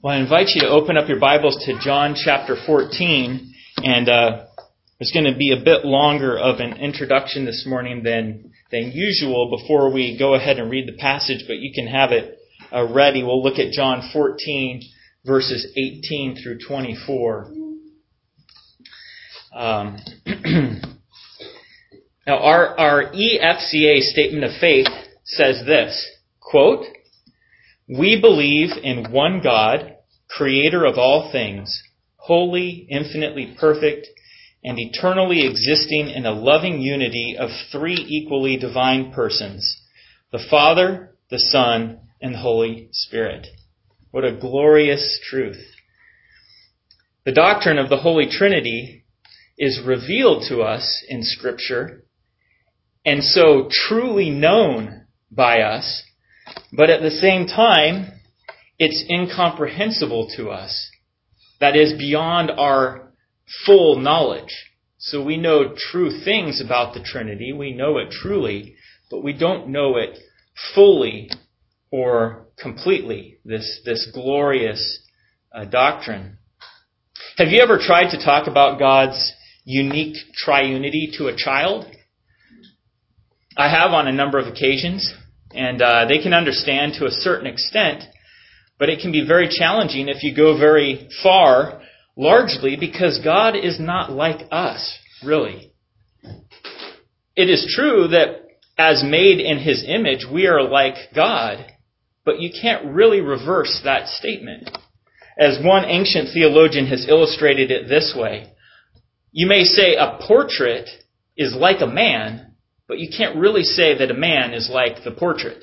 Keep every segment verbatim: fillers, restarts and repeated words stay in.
Well, I invite you to open up your Bibles to John chapter fourteen, and uh, it's going to be a bit longer of an introduction this morning than than usual before we go ahead and read the passage, but you can have it uh, ready. We'll look at John fourteen, verses eighteen through twenty-four. Um, now, our, our E F C A statement of faith says this, quote, "We believe in one God, creator of all things, holy, infinitely perfect, and eternally existing in a loving unity of three equally divine persons, the Father, the Son, and the Holy Spirit." What a glorious truth. The doctrine of the Holy Trinity is revealed to us in Scripture, and so truly known by us, but at the same time, it's incomprehensible to us. That is beyond our full knowledge. So we know true things about the Trinity. We know it truly, but we don't know it fully or completely, this, this glorious uh, doctrine. Have you ever tried to talk about God's unique triunity to a child? I have on a number of occasions, and uh, they can understand to a certain extent, but it can be very challenging if you go very far, largely because God is not like us, really. It is true that as made in His image, we are like God, but you can't really reverse that statement. As one ancient theologian has illustrated it this way, you may say a portrait is like a man, but you can't really say that a man is like the portrait.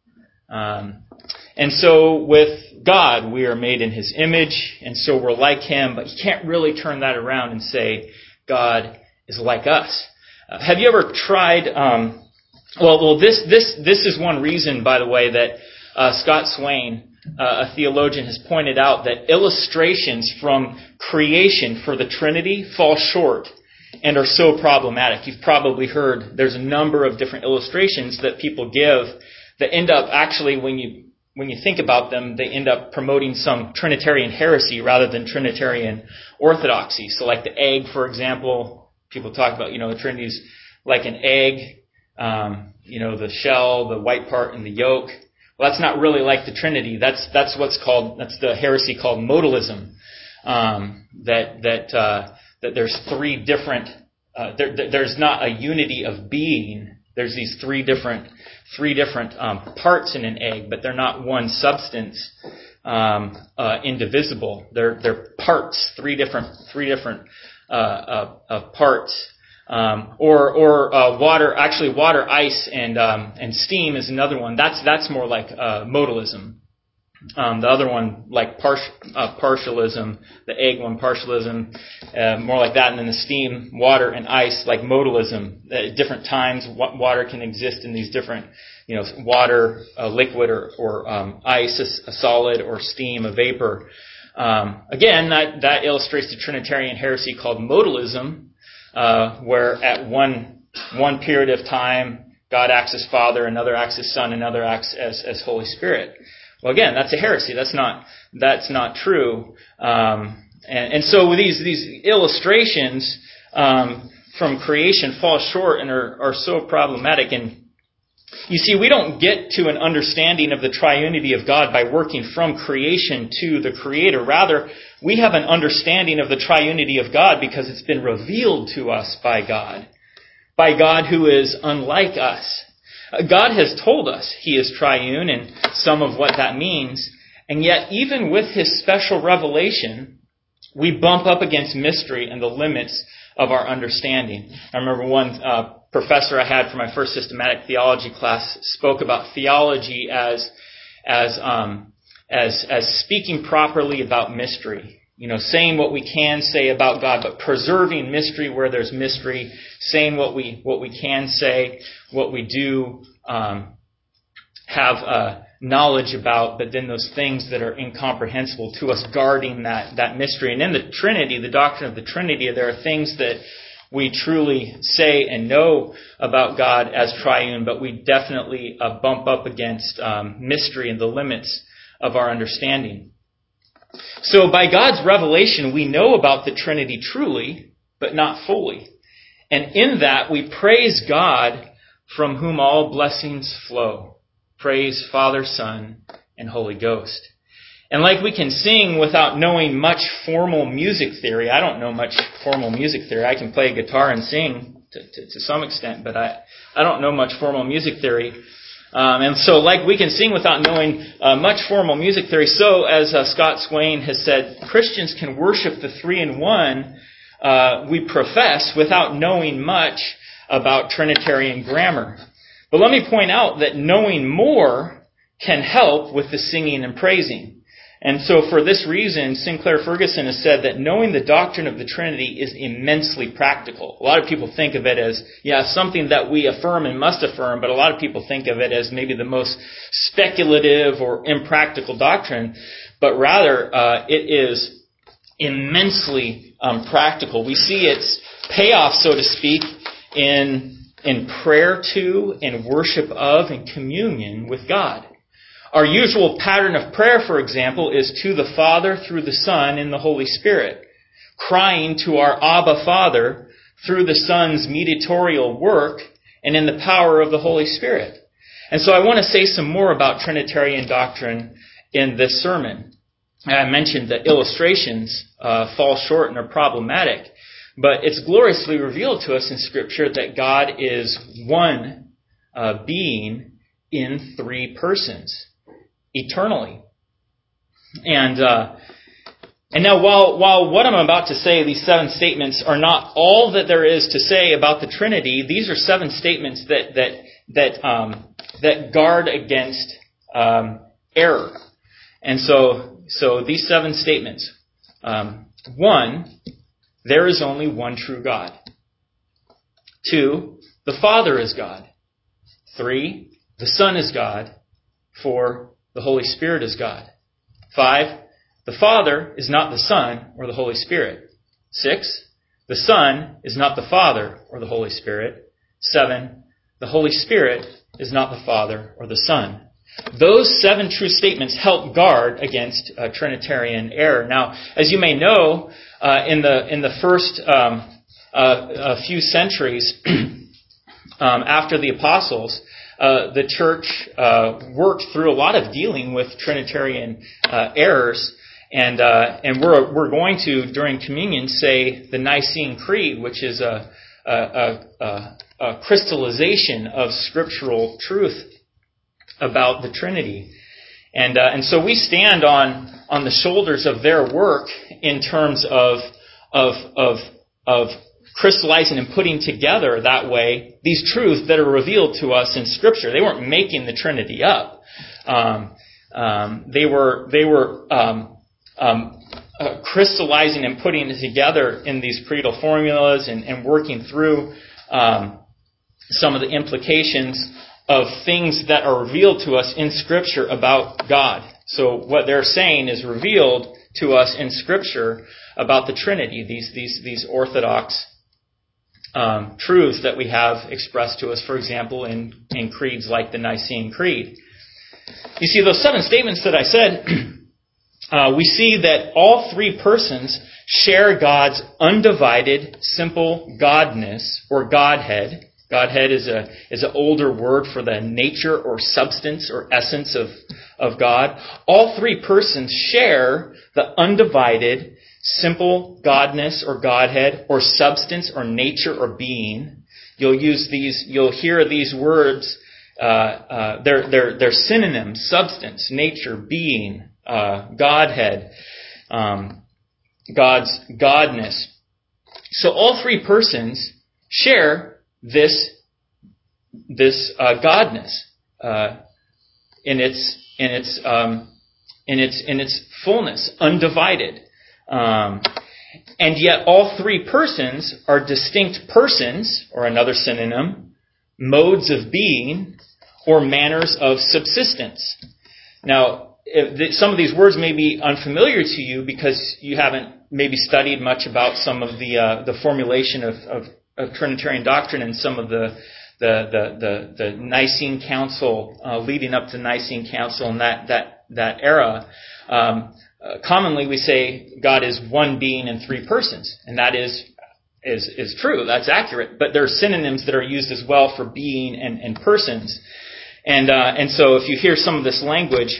Um, and so with God, we are made in His image, and so we're like Him, but you can't really turn that around and say God is like us. Uh, have you ever tried, um, well, well, this, this, this is one reason, by the way, that uh, Scott Swain, uh, a theologian, has pointed out that illustrations from creation for the Trinity fall short and are so problematic. You've probably heard there's a number of different illustrations that people give that end up actually, when you when you think about them, they end up promoting some Trinitarian heresy rather than Trinitarian orthodoxy. So like the egg, for example, people talk about, you know, the Trinity's like an egg, um, you know, the shell, the white part, and the yolk. Well, that's not really like the Trinity. That's that's what's called, that's the heresy called modalism. Um, that that uh, that there's three different, uh, there, there's not a unity of being. There's these three different, three different um, parts in an egg, but they're not one substance, um, uh, indivisible. They're they're parts, three different, three different uh, uh, uh, parts. Um, or or uh, water, actually water, ice, and um, and steam is another one. That's that's more like uh, modalism. Um, the other one, like par- uh, partialism, the egg one, partialism, uh, more like that. And then the steam, water, and ice, like modalism. At different times, w- water can exist in these different, you know, water, a liquid, or, or um, ice, a, a solid, or steam, a vapor. Um, again, that, that illustrates the Trinitarian heresy called modalism, uh, where at one one period of time, God acts as Father, another acts as Son, another acts as, as Holy Spirit. Well, again, that's a heresy. That's not that's not true. Um, and, and so these these illustrations um, from creation fall short and are, are so problematic. And you see, we don't get to an understanding of the triunity of God by working from creation to the Creator. Rather, we have an understanding of the triunity of God because it's been revealed to us by God, by God who is unlike us. God has told us He is triune and some of what that means. And yet, even with His special revelation, we bump up against mystery and the limits of our understanding. I remember one uh, professor I had for my first systematic theology class spoke about theology as as um, as as speaking properly about mystery. You know, saying what we can say about God, but preserving mystery where there's mystery, saying what we what we can say, what we do um, have uh, knowledge about, but then those things that are incomprehensible to us, guarding that, that mystery. And in the Trinity, the doctrine of the Trinity, there are things that we truly say and know about God as triune, but we definitely uh, bump up against um, mystery and the limits of our understanding. So by God's revelation, we know about the Trinity truly, but not fully. And in that, we praise God, from whom all blessings flow. Praise Father, Son, and Holy Ghost. And like we can sing without knowing much formal music theory. I don't know much formal music theory. I can play a guitar and sing to, to, to some extent, but I, I don't know much formal music theory. Um, and so like we can sing without knowing uh, much formal music theory, so as uh, Scott Swain has said, Christians can worship the three-in-one uh, we profess without knowing much about Trinitarian grammar. But let me point out that knowing more can help with the singing and praising. And so for this reason, Sinclair Ferguson has said that knowing the doctrine of the Trinity is immensely practical. A lot of people think of it as, yeah, something that we affirm and must affirm, but a lot of people think of it as maybe the most speculative or impractical doctrine. But rather, uh, it is immensely um, practical. We see its payoff, so to speak, in, in prayer to and worship of and communion with God. Our usual pattern of prayer, for example, is to the Father through the Son in the Holy Spirit, crying to our Abba Father through the Son's mediatorial work and in the power of the Holy Spirit. And so I want to say some more about Trinitarian doctrine in this sermon. I mentioned that illustrations uh, fall short and are problematic, but it's gloriously revealed to us in Scripture that God is one uh, being in three persons. Eternally. And uh, and now while while what I'm about to say, these seven statements, are not all that there is to say about the Trinity, these are seven statements that that that um, that guard against um, error. And so so these seven statements. Um, one, there is only one true God. Two, the Father is God. Three, the Son is God. Four, the Holy Spirit is God. Five, the Father is not the Son or the Holy Spirit. Six, the Son is not the Father or the Holy Spirit. Seven, the Holy Spirit is not the Father or the Son. Those seven true statements help guard against uh, Trinitarian error. Now, as you may know, uh, in the in the first um, uh, a few centuries um, after the Apostles, Uh, the church uh, worked through a lot of dealing with Trinitarian uh, errors, and uh, and we're we're going to during communion say the Nicene Creed, which is a a, a, a crystallization of scriptural truth about the Trinity, and uh, and so we stand on on the shoulders of their work in terms of of of of. crystallizing and putting together that way these truths that are revealed to us in Scripture. They weren't making the Trinity up. Um, um, they were they were um, um, uh, crystallizing and putting it together in these creedal formulas and, and working through um, some of the implications of things that are revealed to us in Scripture about God. So what they're saying is revealed to us in Scripture about the Trinity. These these these orthodox Um, truths that we have expressed to us, for example, in, in creeds like the Nicene Creed. You see, those seven statements that I said, uh, we see that all three persons share God's undivided, simple Godness or Godhead. Godhead is a is an older word for the nature or substance or essence of, of God. All three persons share the undivided, simple Godness or Godhead or substance or nature or being. You'll use these. You'll hear these words. Uh, uh, they're they're they're synonyms: substance, nature, being, uh, Godhead, um, God's Godness. So all three persons share this this uh, Godness uh, in its in its um, in its in its fullness, undivided. Um, and yet all three persons are distinct persons, or another synonym, modes of being, or manners of subsistence. Now, if the, some of these words may be unfamiliar to you because you haven't maybe studied much about some of the uh, the formulation of, of, of Trinitarian doctrine and some of the the the, the, the Nicene Council uh, leading up to the Nicene Council and that that that era. Um, uh, commonly we say God is one being in three persons, and that is is is true. That's accurate. But there are synonyms that are used as well for being and, and persons. And uh, and so if you hear some of this language,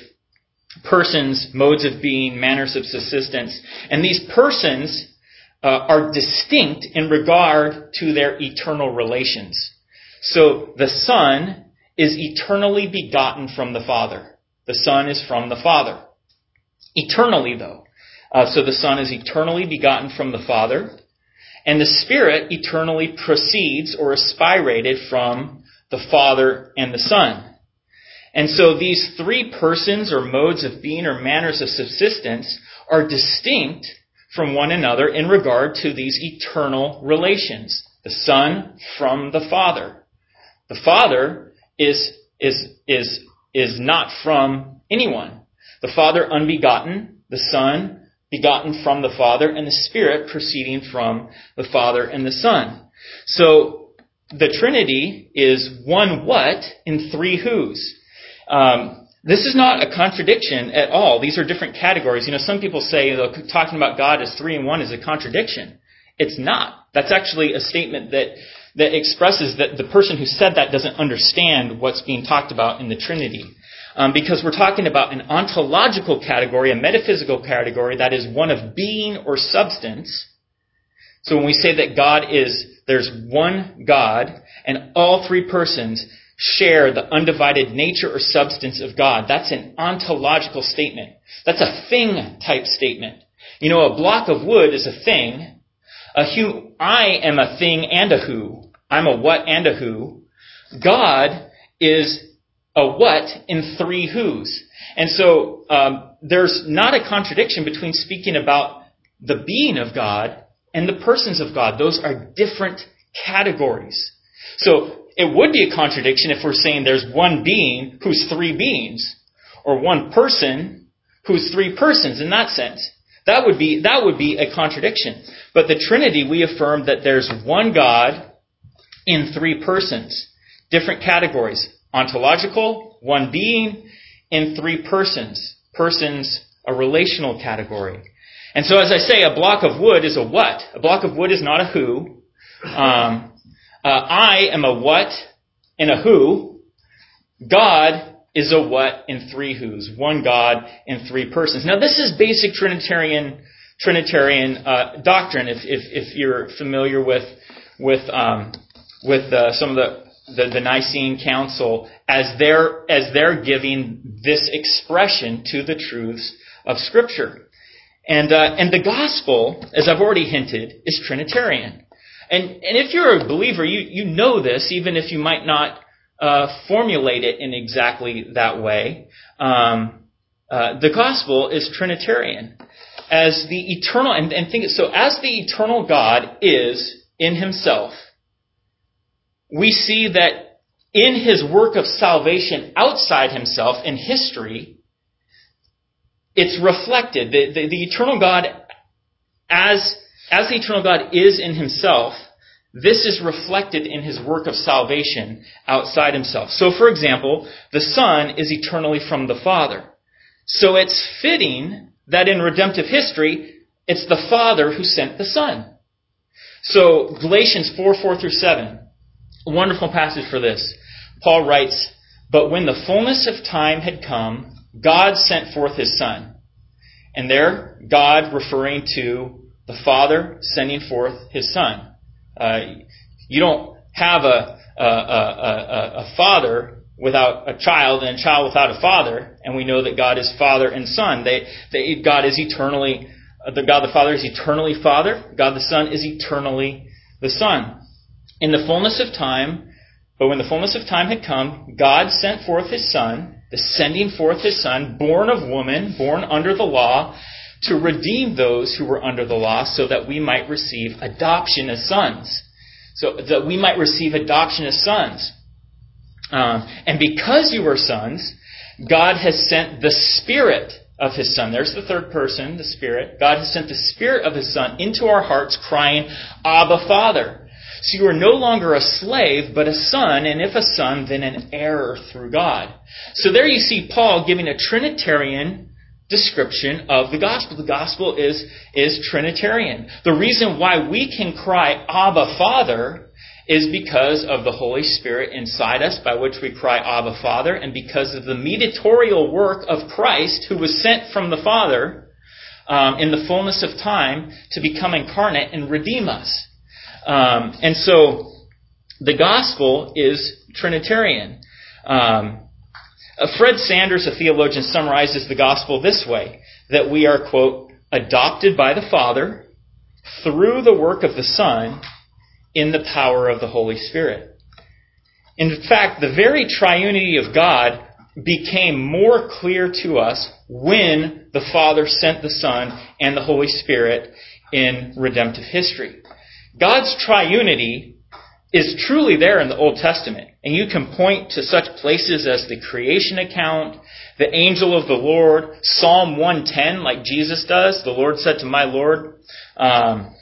persons, modes of being, manners of subsistence, and these persons uh, are distinct in regard to their eternal relations. So the Son is eternally begotten from the Father. The Son is from the Father. Eternally, though. Uh, so the Son is eternally begotten from the Father, and the Spirit eternally proceeds or is spirated from the Father and the Son. And so these three persons or modes of being or manners of subsistence are distinct from one another in regard to these eternal relations. The Son from the Father. The Father is, is, is, is not from anyone. The Father unbegotten, the Son begotten from the Father, and the Spirit proceeding from the Father and the Son. So the Trinity is one what in three whos. Um, this is not a contradiction at all. These are different categories. You know, some people say, you know, talking about God as three in one is a contradiction. It's not. That's actually a statement that that expresses that the person who said that doesn't understand what's being talked about in the Trinity. Um, because we're talking about an ontological category, a metaphysical category that is one of being or substance. So when we say that God is, there's one God, and all three persons share the undivided nature or substance of God. That's an ontological statement. That's a thing type statement. You know, a block of wood is a thing. A who, I am a thing and a who. I'm a what and a who. God is a what in three whos. And so um, there's not a contradiction between speaking about the being of God and the persons of God. Those are different categories. So it would be a contradiction if we're saying there's one being who's three beings, or one person who's three persons in that sense. That would be that would be a contradiction. But the Trinity, we affirm that there's one God in three persons. Different categories. Ontological, one being, in three persons. Persons, a relational category. And so as I say, a block of wood is a what? A block of wood is not a who. Um, Uh, I am a what and a who. God is a what in three whos. One God in three persons. Now, this is basic Trinitarian Trinitarian uh, doctrine. If, if if you're familiar with with um, with uh, some of the, the the Nicene Council, as they're as they're giving this expression to the truths of Scripture, and uh, and the gospel, as I've already hinted, is Trinitarian. And, and if you're a believer, you, you know this, even if you might not uh, formulate it in exactly that way. Um, uh, the gospel is Trinitarian. As the eternal, and, and think so, as the eternal God is in himself, we see that in his work of salvation outside himself in history, it's reflected. The, the, the eternal God, as As the eternal God is in himself, this is reflected in his work of salvation outside himself. So, for example, the Son is eternally from the Father. So it's fitting that in redemptive history, it's the Father who sent the Son. So, Galatians four, four through seven, a wonderful passage for this. Paul writes, "But when the fullness of time had come, God sent forth his Son." And there, God referring to the Father sending forth his Son. Uh, you don't have a, a, a, a father without a child and a child without a father, and we know that God is Father and Son. They, they, God is eternally, the God the Father is eternally Father. God the Son is eternally the Son. In the fullness of time, but when the fullness of time had come, God sent forth his Son, the sending forth his Son, born of woman, born under the law, to redeem those who were under the law, so that we might receive adoption as sons. So that we might receive adoption as sons. Um, and because you are sons, God has sent the Spirit of his Son. There's the third person, the Spirit. God has sent the Spirit of his Son into our hearts, crying, "Abba, Father." So you are no longer a slave, but a son, and if a son, then an heir through God. So there you see Paul giving a Trinitarian description of the gospel. The gospel is, is Trinitarian. The reason why we can cry, Abba, Father, is because of the Holy Spirit inside us, by which we cry, Abba, Father, and because of the mediatorial work of Christ, who was sent from the Father um, in the fullness of time to become incarnate and redeem us. Um, and so the gospel is Trinitarian. Um, uh, Fred Sanders, a theologian, summarizes the gospel this way, that we are, quote, adopted by the Father through the work of the Son in the power of the Holy Spirit. In fact, the very triunity of God became more clear to us when the Father sent the Son and the Holy Spirit in redemptive history. God's triunity is truly there in the Old Testament. And you can point to such places as the creation account, the angel of the Lord, Psalm one ten, like Jesus does. The Lord said to my Lord, um,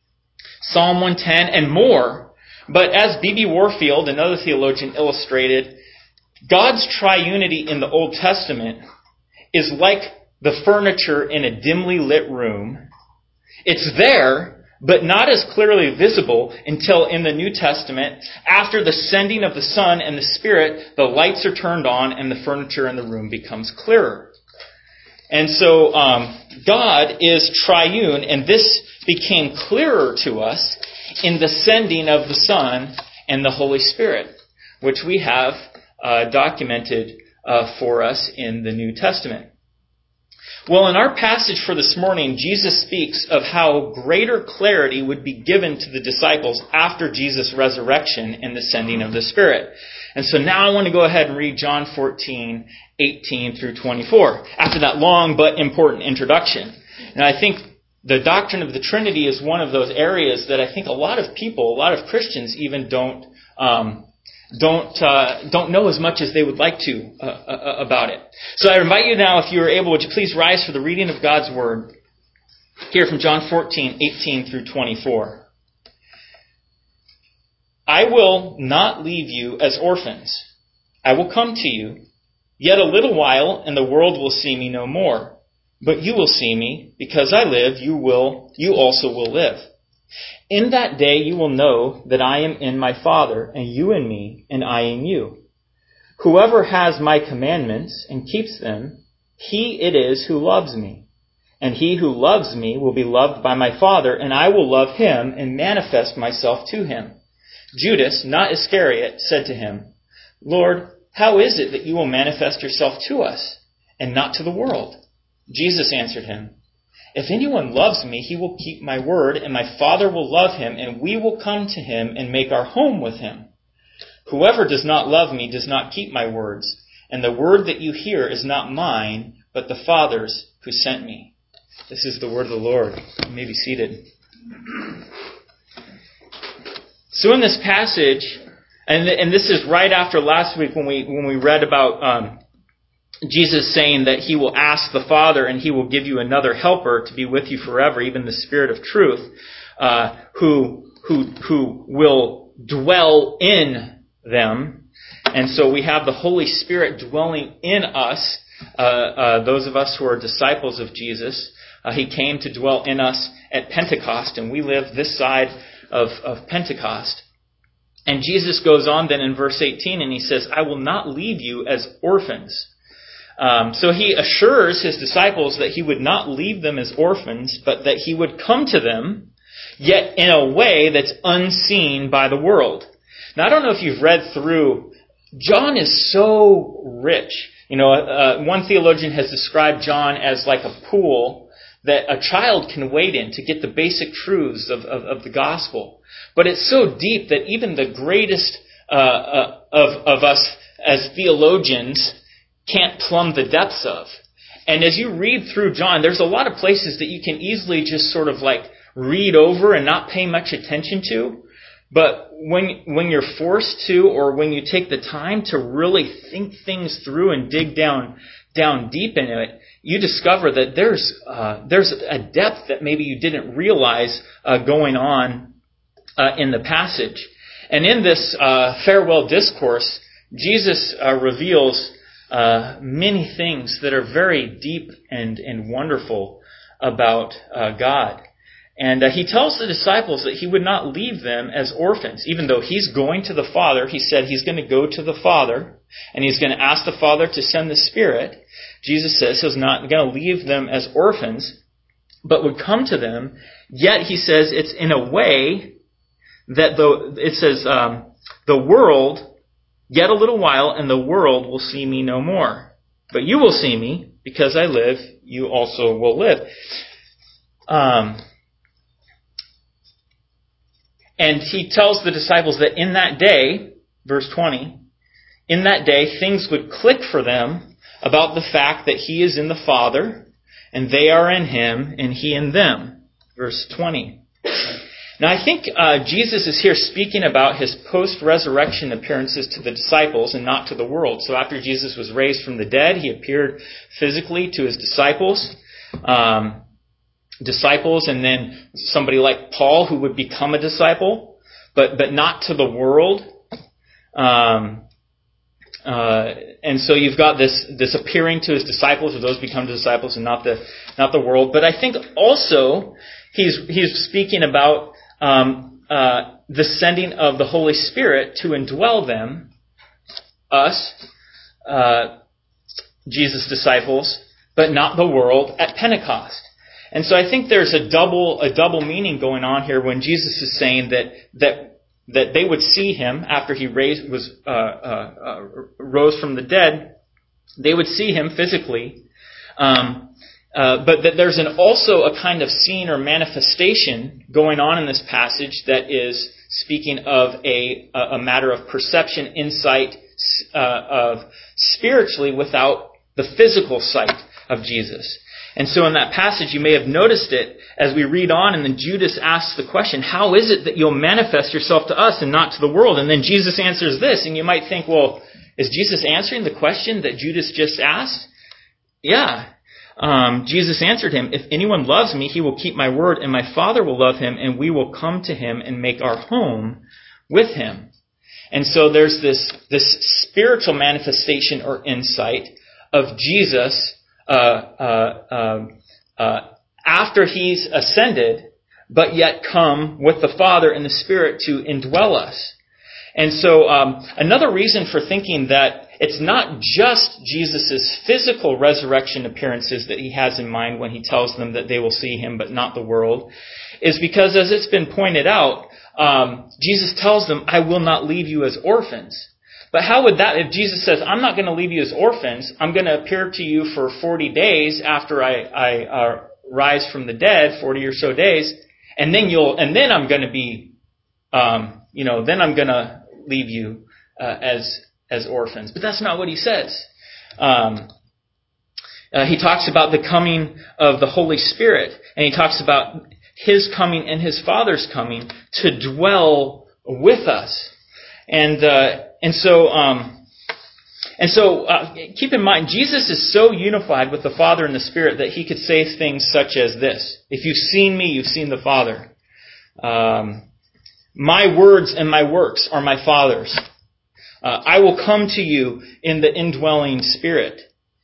Psalm one ten, and more. But as B B Warfield, another theologian, illustrated, God's triunity in the Old Testament is like the furniture in a dimly lit room. It's there, but not as clearly visible until in the New Testament, after the sending of the Son and the Spirit, the lights are turned on and the furniture in the room becomes clearer. And so um, God is triune, and this became clearer to us in the sending of the Son and the Holy Spirit, which we have uh, documented uh, for us in the New Testament. Well, in our passage for this morning, Jesus speaks of how greater clarity would be given to the disciples after Jesus' resurrection and the sending of the Spirit. And so now I want to go ahead and read John fourteen, eighteen through twenty-four, after that long but important introduction. And I think the doctrine of the Trinity is one of those areas that I think a lot of people, a lot of Christians even don't um, don't uh, don't know as much as they would like to uh, uh, about it. So I invite you now, if you are able, would you please rise for the reading of God's Word. Here from John fourteen, eighteen through twenty-four. I will not leave you as orphans. I will come to you. Yet a little while, and the world will see me no more. But you will see me, because I live, you will, you also will live. In that day you will know that I am in my Father, and you in me, and I in you. Whoever has my commandments and keeps them, he it is who loves me. And he who loves me will be loved by my Father, and I will love him and manifest myself to him. Judas, not Iscariot, said to him, Lord, how is it that you will manifest yourself to us, and not to the world? Jesus answered him, If anyone loves me, he will keep my word, and my Father will love him, and we will come to him and make our home with him. Whoever does not love me does not keep my words, and the word that you hear is not mine, but the Father's who sent me. This is the word of the Lord. You may be seated. So in this passage, and and this is right after last week when we when we read about um, Jesus saying that he will ask the Father and he will give you another helper to be with you forever, even the Spirit of truth, uh, who who who will dwell in them. And so we have the Holy Spirit dwelling in us, uh, uh, those of us who are disciples of Jesus. Uh, he came to dwell in us at Pentecost, and we live this side of, of Pentecost. And Jesus goes on then in verse eighteen, and he says, I will not leave you as orphans. Um, so he assures his disciples that he would not leave them as orphans, but that he would come to them, yet in a way that's unseen by the world. Now, I don't know if you've read through, John is so rich. You know, uh, one theologian has described John as like a pool that a child can wade in to get the basic truths of, of, of the gospel. But it's so deep that even the greatest uh, uh, of, of us as theologians can't plumb the depths of. And as you read through John, there's a lot of places that you can easily just sort of like read over and not pay much attention to. But when when you're forced to, or when you take the time to really think things through and dig down down deep into it, you discover that there's uh, there's a depth that maybe you didn't realize uh, going on uh, in the passage. And in this uh, farewell discourse, Jesus uh, reveals uh, many things that are very deep and, and wonderful about uh, God. And uh, he tells the disciples that he would not leave them as orphans. Even though he's going to the Father, he said he's going to go to the Father, and he's going to ask the Father to send the Spirit. Jesus says he's not going to leave them as orphans, but would come to them. Yet he says it's in a way that the it says um, the world, yet a little while, and the world will see me no more. But you will see me, because I live, you also will live. Um... And he tells the disciples that in that day, verse twenty, in that day things would click for them about the fact that he is in the Father, and they are in him, and he in them. Verse twenty. Now I think uh, Jesus is here speaking about his post-resurrection appearances to the disciples and not to the world. So after Jesus was raised from the dead, he appeared physically to his disciples. Um... disciples, and then somebody like Paul who would become a disciple, but but not to the world. Um, uh, and so you've got this this appearing to his disciples, or those become disciples, and not the not the world. But I think also he's he's speaking about um, uh, the sending of the Holy Spirit to indwell them, us, uh, Jesus' disciples, but not the world at Pentecost. And so I think there's a double a double meaning going on here when Jesus is saying that that that they would see him after he raised was uh, uh, uh, rose from the dead. They would see him physically, um, uh, but that there's an also a kind of scene or manifestation going on in this passage that is speaking of a a matter of perception, insight, uh, of spiritually without the physical sight of Jesus. And so in that passage, you may have noticed it as we read on, and then Judas asks the question, how is it that you'll manifest yourself to us and not to the world? And then Jesus answers this, and you might think, well, is Jesus answering the question that Judas just asked? Yeah. Um, Jesus answered him, if anyone loves me, he will keep my word, and my Father will love him, and we will come to him and make our home with him. And so there's this, this spiritual manifestation or insight of Jesus Uh, uh, uh, uh, after he's ascended, but yet come with the Father and the Spirit to indwell us. And so um, another reason for thinking that it's not just Jesus' physical resurrection appearances that he has in mind when he tells them that they will see him but not the world is because, as it's been pointed out, um, Jesus tells them, I will not leave you as orphans. But how would that, if Jesus says, I'm not going to leave you as orphans, I'm going to appear to you for forty days after I, I uh, rise from the dead, forty or so days, and then you'll, and then I'm going to be, um, you know, then I'm going to leave you uh, as as orphans. But that's not what he says. Um, uh, he talks about the coming of the Holy Spirit, and he talks about his coming and his Father's coming to dwell with us. And uh, and so um, and so uh, keep in mind, Jesus is so unified with the Father and the Spirit that he could say things such as this: "If you've seen me, you've seen the Father. Um, my words and my works are my Father's. Uh, I will come to you in the indwelling Spirit."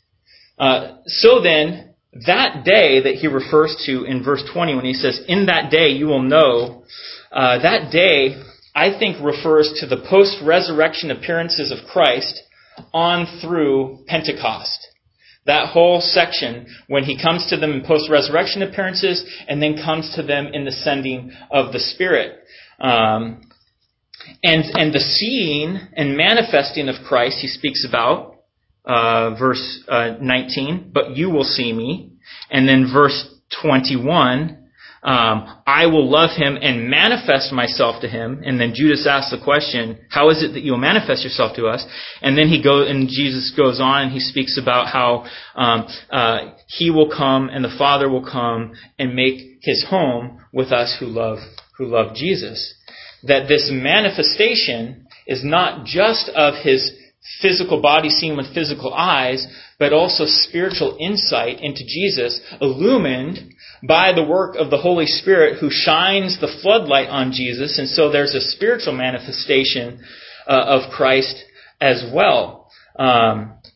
Uh, so then, that day that he refers to in verse twenty, when he says, "In that day you will know," uh, that day, I think, refers to the post-resurrection appearances of Christ on through Pentecost. That whole section, when he comes to them in post-resurrection appearances, and then comes to them in the sending of the Spirit. Um, and and the seeing and manifesting of Christ he speaks about, uh, verse uh, nineteen, "But you will see me." And then verse twenty-one, Um, I will love him and manifest myself to him. And then Judas asks the question, how is it that you'll manifest yourself to us? And then he goes, and Jesus goes on and he speaks about how um, uh, he will come and the Father will come and make his home with us who love who love Jesus. That this manifestation is not just of his physical body seen with physical eyes, but also spiritual insight into Jesus, illumined by the work of the Holy Spirit who shines the floodlight on Jesus. And so there's a spiritual manifestation uh, of Christ as well. Um,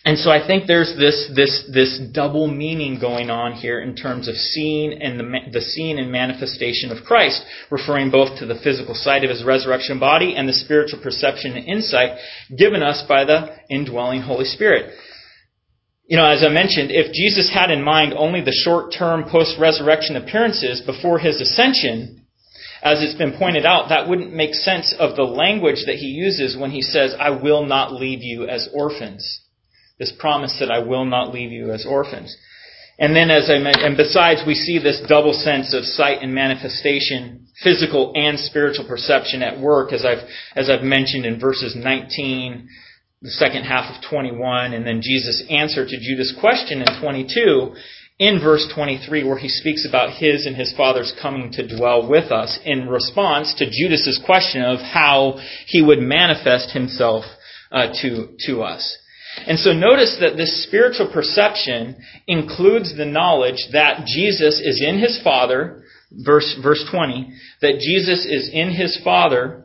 And so I think there's this this this double meaning going on here in terms of seeing and the, the seeing and manifestation of Christ, referring both to the physical sight of his resurrection body and the spiritual perception and insight given us by the indwelling Holy Spirit. You know, as I mentioned, if Jesus had in mind only the short-term post-resurrection appearances before his ascension, as it's been pointed out, that wouldn't make sense of the language that he uses when he says, "I will not leave you as orphans." This promise that I will not leave you as orphans. And then, as I mentioned, and besides, we see this double sense of sight and manifestation, physical and spiritual perception at work, as I've as I've mentioned in verses nineteen, the second half of twenty-one, and then Jesus' answer to Judas' question in twenty-two, in verse twenty-three, where he speaks about his and his Father's coming to dwell with us in response to Judas' question of how he would manifest himself uh, to to us. And so notice that this spiritual perception includes the knowledge that Jesus is in his Father, verse verse twenty, that Jesus is in his Father,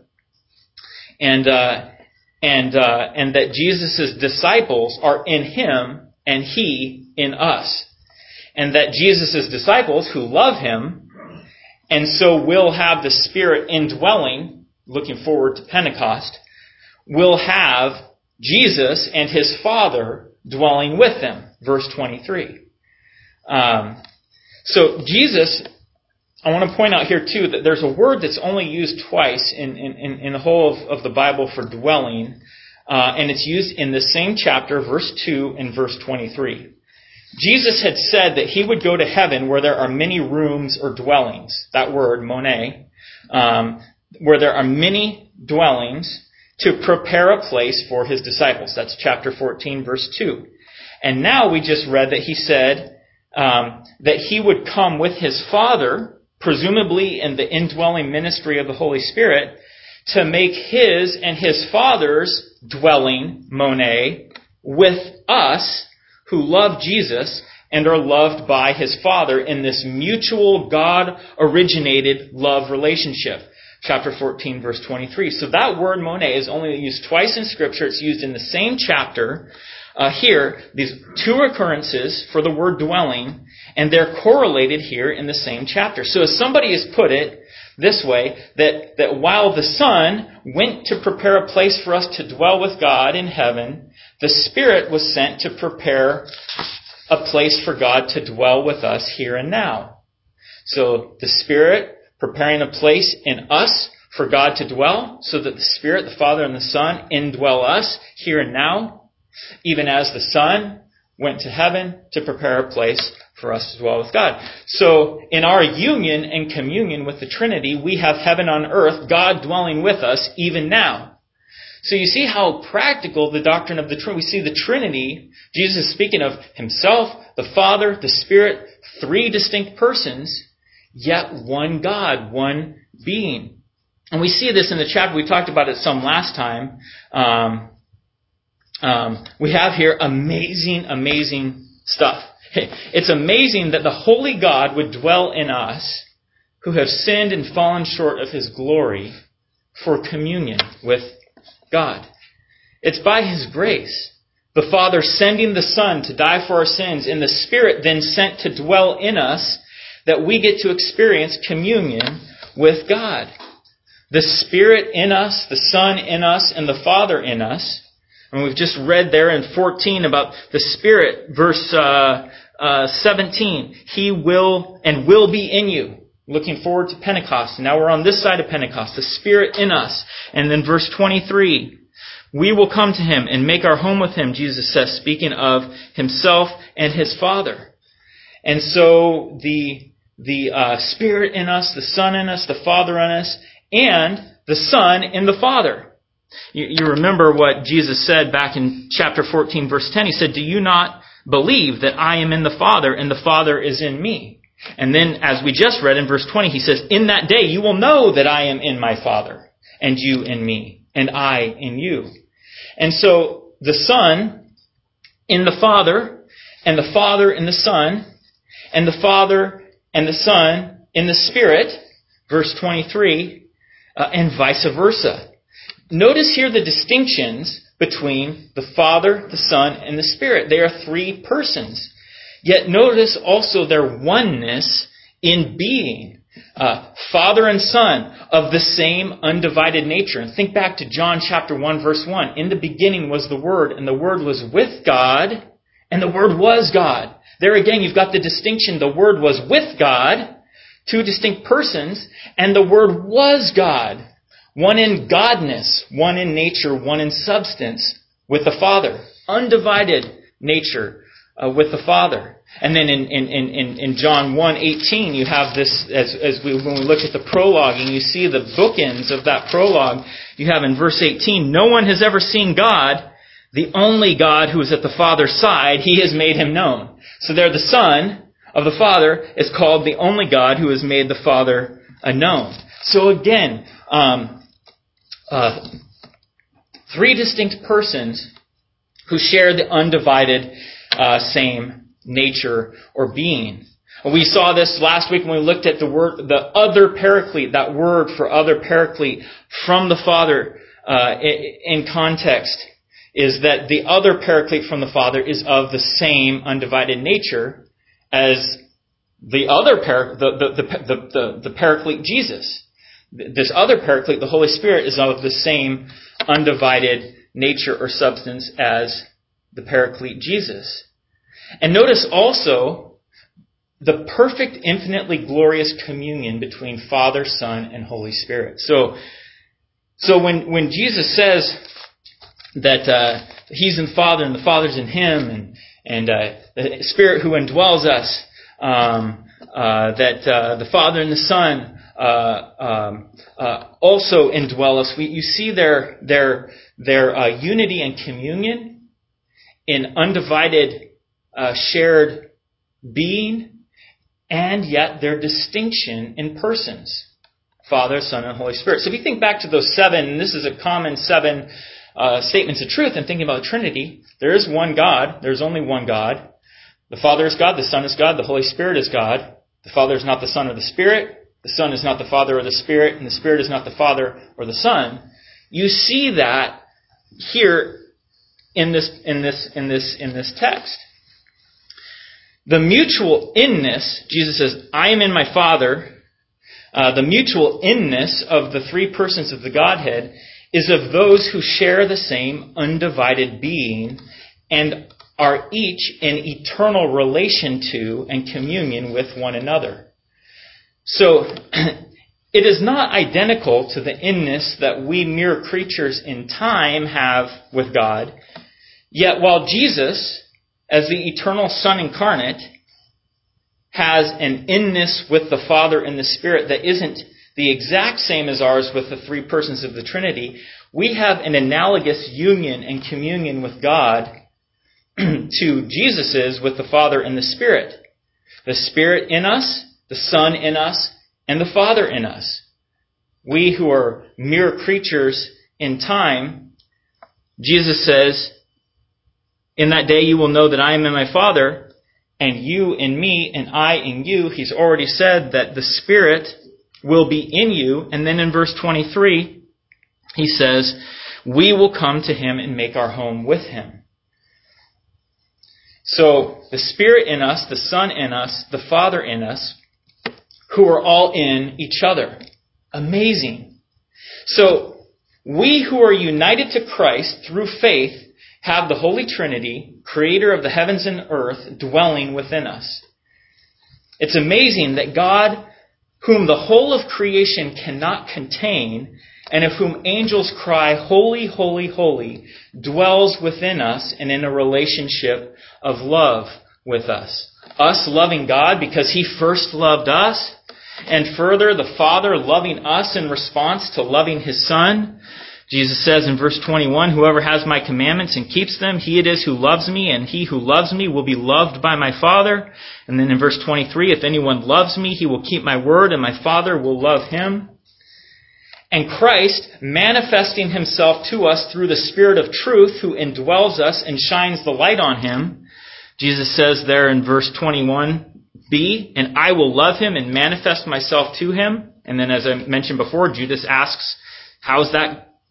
and uh, and uh, and that Jesus' disciples are in him and he in us, and that Jesus' disciples who love him and so will have the Spirit indwelling, looking forward to Pentecost, will have Jesus and his Father dwelling with them. Verse twenty-three. Um, so Jesus, I want to point out here too that there's a word that's only used twice in, in, in the whole of, of the Bible for dwelling, uh, and it's used in the same chapter, verse two and verse twenty-three. Jesus had said that he would go to heaven where there are many rooms or dwellings. That word, monē, um, where there are many dwellings, to prepare a place for his disciples. That's chapter fourteen, verse two. And now we just read that he said um, that he would come with his Father, presumably in the indwelling ministry of the Holy Spirit, to make his and his Father's dwelling, monē, with us who love Jesus and are loved by his Father in this mutual God-originated love relationship. Chapter fourteen, verse twenty-three. So that word monē is only used twice in Scripture. It's used in the same chapter. Uh, here, these two occurrences for the word dwelling, and they're correlated here in the same chapter. So as somebody has put it this way, that, that while the Son went to prepare a place for us to dwell with God in heaven, the Spirit was sent to prepare a place for God to dwell with us here and now. So the Spirit preparing a place in us for God to dwell, so that the Spirit, the Father, and the Son indwell us here and now, even as the Son went to heaven to prepare a place for us to dwell with God. So in our union and communion with the Trinity, we have heaven on earth, God dwelling with us even now. So you see how practical the doctrine of the Trinity. We see the Trinity, Jesus is speaking of himself, the Father, the Spirit, three distinct persons, yet one God, one being. And we see this in the chapter. We talked about it some last time. Um, um, we have here amazing, amazing stuff. It's amazing that the Holy God would dwell in us who have sinned and fallen short of his glory for communion with God. It's by his grace. The Father sending the Son to die for our sins, and the Spirit then sent to dwell in us, that we get to experience communion with God. The Spirit in us, the Son in us, and the Father in us. And we've just read there in fourteen about the Spirit, verse uh, uh, seventeen. He will and will be in you. Looking forward to Pentecost. Now we're on this side of Pentecost. The Spirit in us. And then verse twenty-three. We will come to him and make our home with him, Jesus says, speaking of himself and his Father. And so the The uh, Spirit in us, the Son in us, the Father in us, and the Son in the Father. You, you remember what Jesus said back in chapter fourteen, verse ten. He said, "Do you not believe that I am in the Father and the Father is in me?" And then, as we just read in verse twenty, he says, "In that day you will know that I am in my Father, and you in me, and I in you." And so the Son in the Father, and the Father in the Son, and the Father and the Son in the Spirit, verse twenty-three, uh, and vice versa. Notice here the distinctions between the Father, the Son, and the Spirit. They are three persons. Yet notice also their oneness in being. Uh, Father and Son of the same undivided nature. And think back to John chapter one, verse one. In the beginning was the Word, and the Word was with God, and the Word was God. There again, you've got the distinction. The Word was with God, two distinct persons, and the Word was God. One in godness, one in nature, one in substance with the Father. Undivided nature uh, with the Father. And then in, in, in, in John one eighteen, you have this, as, as we, when we look at the prologue, and you see the bookends of that prologue, you have in verse eighteen, no one has ever seen God, the only God who is at the Father's side, He has made Him known. So there the Son of the Father is called the only God who has made the Father known. So again, um, uh, three distinct persons who share the undivided uh, same nature or being. We saw this last week when we looked at the word, the other paraclete, that word for other paraclete from the Father uh, in context is that the other paraclete from the Father is of the same undivided nature as the other par- the, the, the, the, the, the paraclete Jesus. This other paraclete, the Holy Spirit, is of the same undivided nature or substance as the paraclete Jesus. And notice also the perfect, infinitely glorious communion between Father, Son, and Holy Spirit. So, so when, when Jesus says that uh, He's in the Father and the Father's in Him, and, and uh, the Spirit who indwells us, um, uh, that uh, the Father and the Son uh, um, uh, also indwell us, we, you see their, their, their uh, unity and communion in undivided Uh, shared being, and yet their distinction in persons. Father, Son, and Holy Spirit. So if you think back to those seven, and this is a common seven uh, statements of truth, and thinking about the Trinity, there is one God, there's only one God. The Father is God, the Son is God, the Holy Spirit is God. The Father is not the Son or the Spirit, the Son is not the Father or the Spirit, and the Spirit is not the Father or the Son. You see that here in this in this in this in this text. The mutual inness, Jesus says, I am in my Father. Uh, the mutual inness of the three persons of the Godhead is of those who share the same undivided being and are each in eternal relation to and communion with one another. So, it is not identical to the inness that we mere creatures in time have with God. Yet while Jesus, as the eternal Son incarnate, has an inness with the Father and the Spirit that isn't the exact same as ours with the three persons of the Trinity, we have an analogous union and communion with God to Jesus's with the Father and the Spirit. The Spirit in us, the Son in us, and the Father in us. We who are mere creatures in time, Jesus says, in that day you will know that I am in my Father, and you in me, and I in you. He's already said that the Spirit will be in you. And then in verse twenty-three, he says, we will come to Him and make our home with Him. So, the Spirit in us, the Son in us, the Father in us, who are all in each other. Amazing. So, we who are united to Christ through faith have the Holy Trinity, creator of the heavens and earth, dwelling within us. It's amazing that God, whom the whole of creation cannot contain, and of whom angels cry, holy, holy, holy, dwells within us and in a relationship of love with us. Us loving God because He first loved us, and further, the Father loving us in response to loving His Son. Jesus says in verse twenty-one, whoever has my commandments and keeps them, he it is who loves me, and he who loves me will be loved by my Father. And then in verse twenty-three, if anyone loves me, he will keep my word, and my Father will love him. And Christ, manifesting Himself to us through the Spirit of truth, who indwells us and shines the light on Him, Jesus says there in verse twenty-one b, and I will love him and manifest myself to him. And then as I mentioned before, Judas asks, how is that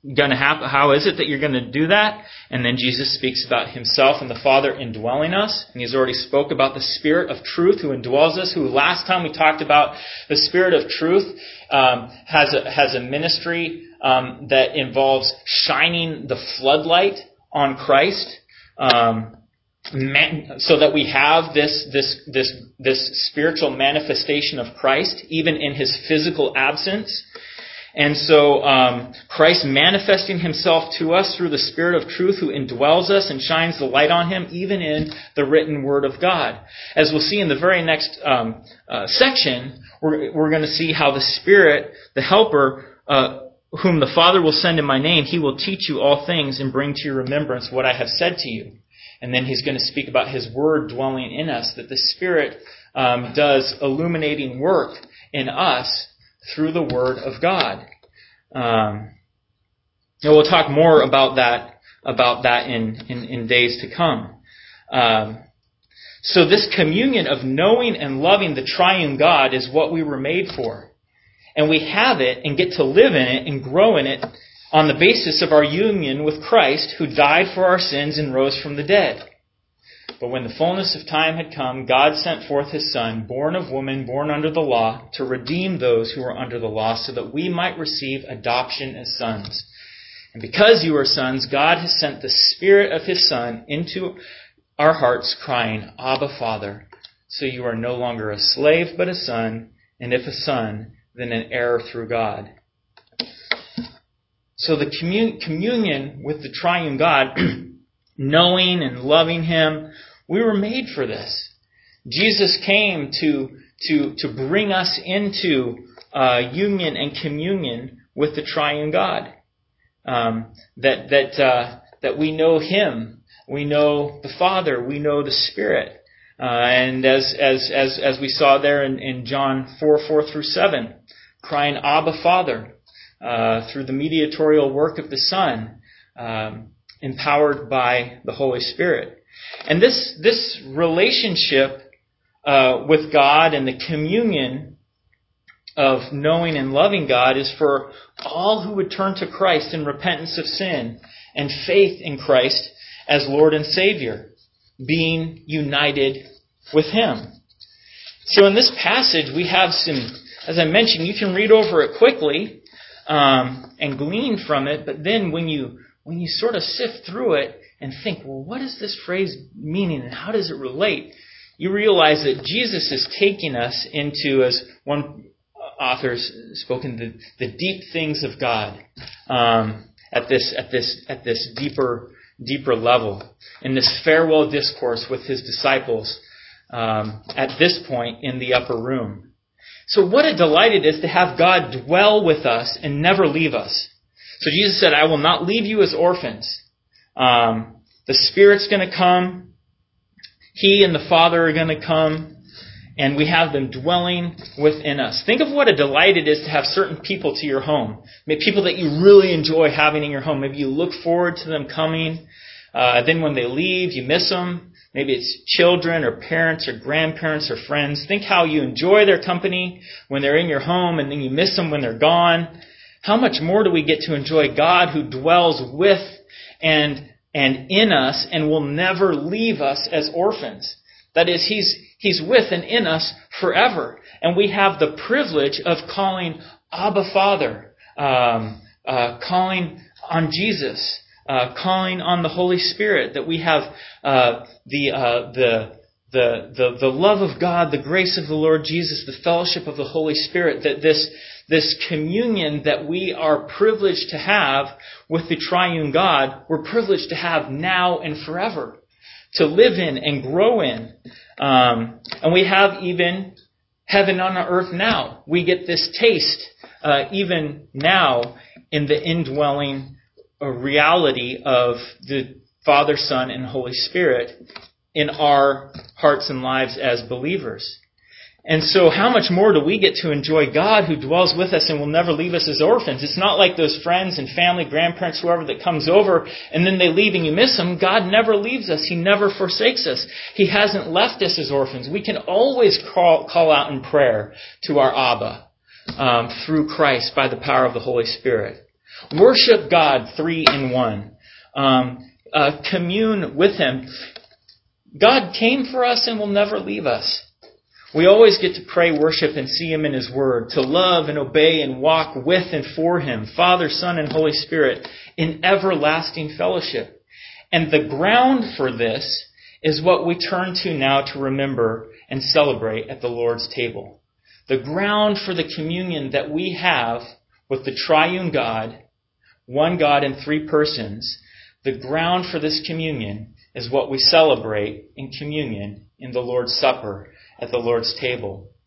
going to happen? How is it that you're going to do that? And then Jesus speaks about himself and the Father indwelling us. And he's already spoke about the Spirit of truth who indwells us, who last time we talked about the Spirit of truth um, has a, has a ministry um, that involves shining the floodlight on Christ. Um, Man, so that we have this this this this spiritual manifestation of Christ, even in his physical absence. And so um, Christ manifesting himself to us through the Spirit of truth who indwells us and shines the light on him, even in the written Word of God. As we'll see in the very next um, uh, section, we're, we're going to see how the Spirit, the Helper, uh, whom the Father will send in my name, he will teach you all things and bring to your remembrance what I have said to you. And then he's going to speak about his Word dwelling in us, that the Spirit um, does illuminating work in us through the Word of God. Um, and we'll talk more about that about that in, in, in days to come. Um, so this communion of knowing and loving the triune God is what we were made for. And we have it and get to live in it and grow in it on the basis of our union with Christ, who died for our sins and rose from the dead. But when the fullness of time had come, God sent forth his Son, born of woman, born under the law, to redeem those who were under the law, so that we might receive adoption as sons. And because you are sons, God has sent the Spirit of his Son into our hearts, crying, Abba, Father. So you are no longer a slave, but a son, and if a son, then an heir through God. So the commun- communion with the triune God, knowing and loving him, we were made for this. Jesus came to to to bring us into uh, union and communion with the triune God. Um, that that uh, that we know him, we know the Father, we know the Spirit, uh, and as as as as we saw there in, in John four four through seven, crying Abba, Father. Uh, through the mediatorial work of the Son, um, empowered by the Holy Spirit. And this this relationship uh, with God and the communion of knowing and loving God is for all who would turn to Christ in repentance of sin and faith in Christ as Lord and Savior, being united with him. So in this passage we have some, as I mentioned, you can read over it quickly, Um, and glean from it, but then when you when you sort of sift through it and think, well, what is this phrase meaning and how does it relate? You realize that Jesus is taking us into, as one author's spoken, the, the deep things of God um, at this at this at this deeper deeper level in this farewell discourse with his disciples um, at this point in the upper room. So what a delight it is to have God dwell with us and never leave us. So Jesus said, I will not leave you as orphans. Um, the Spirit's going to come. He and the Father are going to come. And we have them dwelling within us. Think of what a delight it is to have certain people to your home. Maybe people that you really enjoy having in your home. Maybe you look forward to them coming. Uh, then when they leave, you miss them. Maybe it's children or parents or grandparents or friends. Think how you enjoy their company when they're in your home and then you miss them when they're gone. How much more do we get to enjoy God who dwells with and and in us and will never leave us as orphans? That is, He's He's with and in us forever. And we have the privilege of calling Abba, Father, um, uh, calling on Jesus, Uh, calling on the Holy Spirit, that we have uh, the, uh, the the the the love of God, the grace of the Lord Jesus, the fellowship of the Holy Spirit, that this this communion that we are privileged to have with the triune God, we're privileged to have now and forever, to live in and grow in. Um, and we have even heaven on earth now. We get this taste uh, even now in the indwelling a reality of the Father, Son, and Holy Spirit in our hearts and lives as believers. And so how much more do we get to enjoy God who dwells with us and will never leave us as orphans? It's not like those friends and family, grandparents, whoever that comes over and then they leave and you miss them. God never leaves us. He never forsakes us. He hasn't left us as orphans. We can always call, call out in prayer to our Abba um, through Christ by the power of the Holy Spirit. Worship God three in one. Um, uh, commune with Him. God came for us and will never leave us. We always get to pray, worship, and see Him in His Word, to love and obey and walk with and for Him, Father, Son, and Holy Spirit, in everlasting fellowship. And the ground for this is what we turn to now to remember and celebrate at the Lord's table. The ground for the communion that we have with the triune God, one God in three persons, the ground for this communion is what we celebrate in communion in the Lord's Supper at the Lord's table.